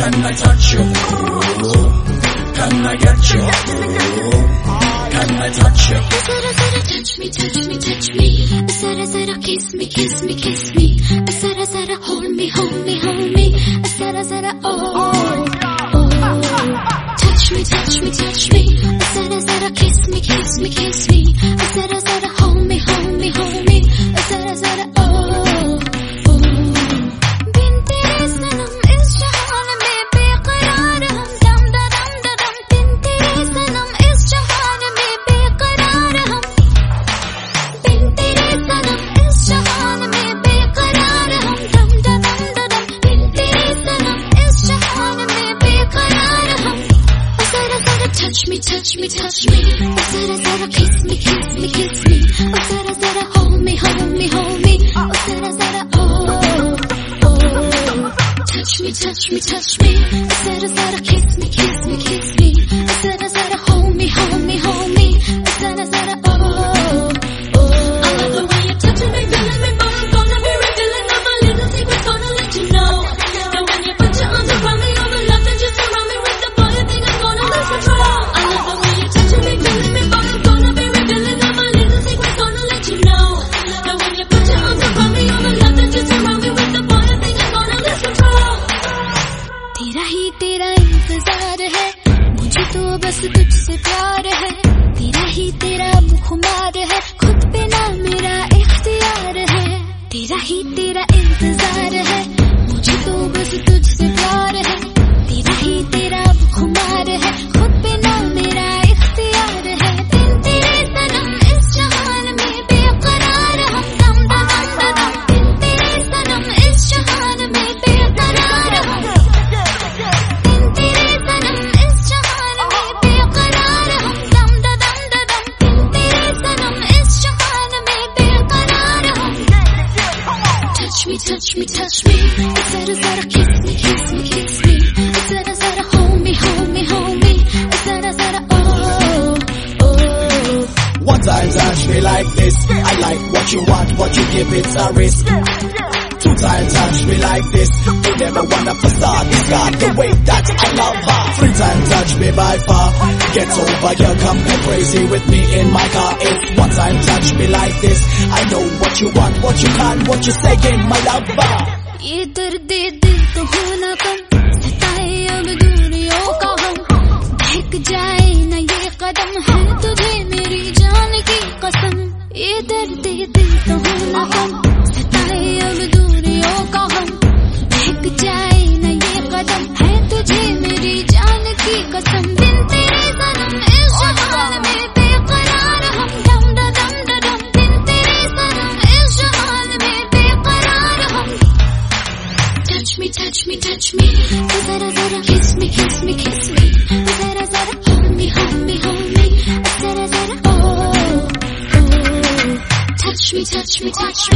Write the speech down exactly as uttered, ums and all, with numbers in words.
Can I touch you? Can I get you? Can I touch you? Zara zara touch me, touch me, touch me. Zara zara kiss me, kiss me, kiss me. Zara zara hold me, hold me, hold me. Zara zara oh, oh. Touch me, touch me, touch me. Zara zara kiss me, kiss me, kiss me. Zara zara hold me, hold me, hold me. Zara zara oh, oh. बिन तेरे सनम इस जहान में बेकरार हम दम दा दम दा दम. बिन तेरे सनम इस जहान में बेकरार हम. बिन तेरे सनम इस जहान में बेकरार हम दम दा दम दा दम. बिन तेरे सनम इस जहान में बेकरार हम. Zara zara touch me, touch me, touch me. Zara zara kiss me, kiss me, kiss me. Zara zara hold me, hold me, hold me. Zara zara oh, oh. Touch me, touch me, touch me. Zara zara kiss me, kiss me, kiss me. Zara zara hold me, hold me, hold me. Zara zara oh, oh. I love the way you're touching me, feeling me, but I'm gonna be revealing all my little secrets, gonna let you know. And when you put your arms around me, all the love that you surround me with, the boy, I think I'm gonna lose control. I love the way you're touching me, feeling me, but I'm gonna be revealing all my little secrets, gonna let you know. And when you put your arms around me, all the love that you surround me with, the boy, I think I'm gonna lose control. तेरा ही तेरा इंतजार है, मुझे तो बस तुझसे प्यार है. तेरा ही तेरा खुमार है, खुद पे ना मेरा इख्तियार है. तेरा ही तेरा इंतजार है, मुझे तो बस तुझसे प्यार है. तेरा ही तेरा खुमार है, खुद पे ना मेरा इख्तियार है. बिन तेरे सनम इस जहान में बेकरार हम दम दा दम दा दम. बिन तेरे सनम इस जहान में बेकरार हम. बिन तेरे सनम इस जहान में बेकरार हम दम दा दम दा दम. बिन तेरे सनम इस जहान में बेकरार हम. Touch me, touch me, touch me. Zara zara kiss me, kiss me, kiss me. Zara zara hold me, hold me, hold me. Zara zara oh, oh. One time touch me like this. I like what you want, what you give, it's a risk. Two times touch me like this. You never wanna facade, it's got the way that I love her. Three times touch me by far. Get over here, come go crazy with me in my car. If one time touch me like this, I know what you want, what you can, what you saying, my lover. ये दर्द दिल तो होना कम, सताए अब दूरियों का हम. बहक जाए न ये कदम, है तुझे मेरी जान की कसम. ये दर्द दिल तो होना कम, सताए अब दूरियों का हम. बहक जाए न ये कदम, है तुझे मेरी जान की कसम. बिन तेरे सनम इस जहान में बेकरार हम दम दा दम दा दम. बिन तेरे सनम इस जहान में बेकरार हम. Touch me, touch me, touch me. Zara zara kiss me, kiss me, kiss me. Zara zara hold me, hold me, hold me. Zara zara oh, oh. Touch me, touch me, touch